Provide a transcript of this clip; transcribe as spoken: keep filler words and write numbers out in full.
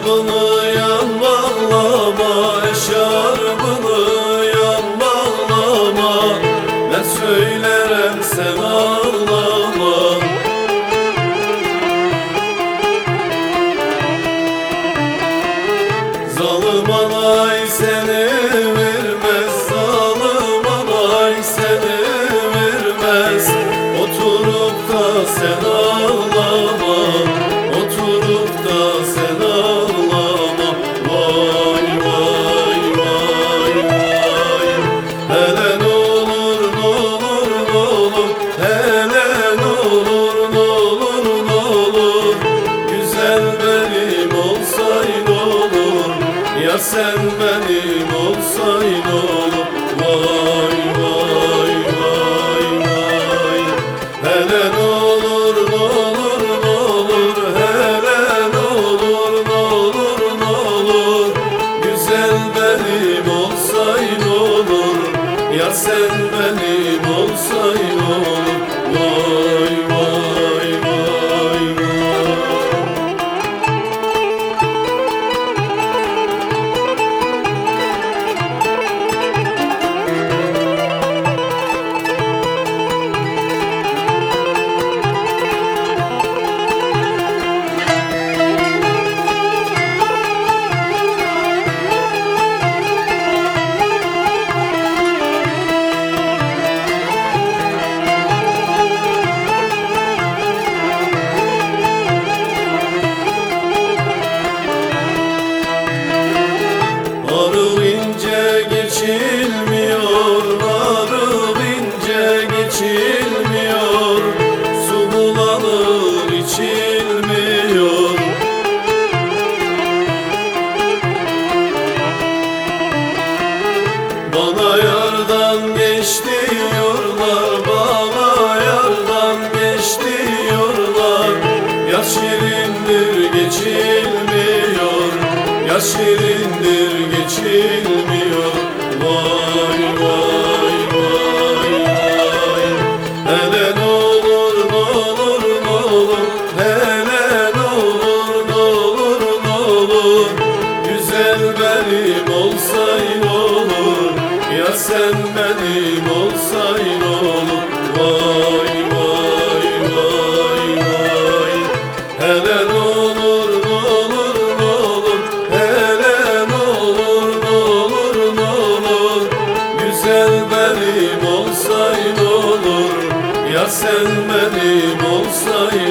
Eşarbını yan bağlama, eşarbını yan bağlama. Ben söylerim sen ağlama. Zalim anay seni vermez, zalim anay seni vermez. Oturup da sen ağlama, oturup da sen ağlama. Vay vay vay vay. Hele n'olur n'olur n'olur, hele n'olur n'olur n'olur. Güzel benim olsaydın olur, ya sen benim olsaydın olur. Vay vay vay vay. Hele n'olur n'olur n'olur, hele n'olur n'olur n'olur. Güzel benim olsaydın olur, ya sen benim olsaydın olur. Vay vay vay vay. Arı ince geçilmiyor, arı ince geçilmiyor. Su bulanır içilmiyor. Bana yardan geç diyorlar, bana yardan geç diyorlar. Ya şirindir geçilmiyor, ya şirindir geçilmiyor. Vay vay vay vay. Hele n'olur n'olur n'olur, hele n'olur n'olur n'olur. Güzel benim olsaydın olur, ya sen benim olsaydın olur. Vay vay vay vay. Hele n'olur n'olur n'olur, hele n'olur n'olur n'olur. Güzel benim olsaydın olur, ya sen benim olsaydın